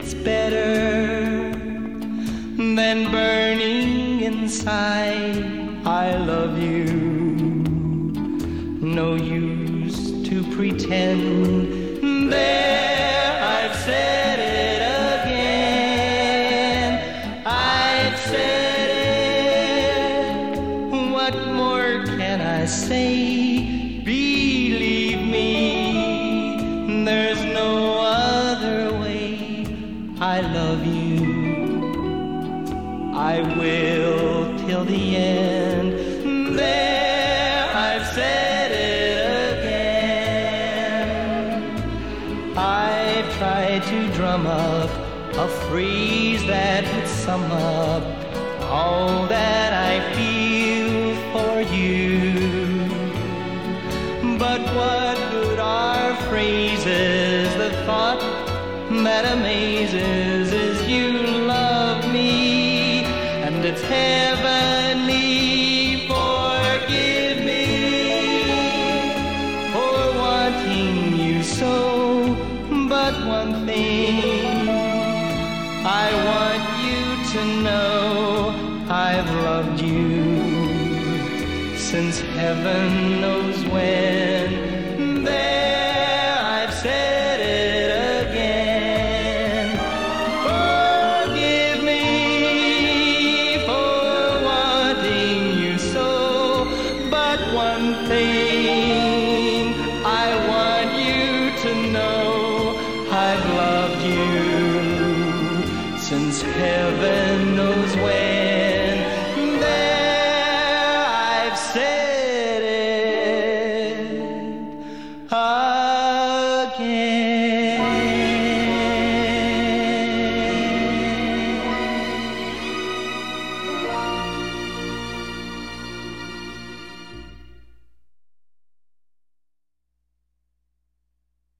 it's better than burning inside. I love you. No use to pretend. There, I've said it again. I've said it. What more can I say? Believe me, there's no other way. I love you. I will till the end. There, I've said it again. I've tried to drum up a phrase that would sum up all that I feel for you. But what good are phrases? The thought that amazes is you love me, and it's heavenly. Forgive me for wanting you so, but one thing I want you to know: I've loved you since heaven knows when.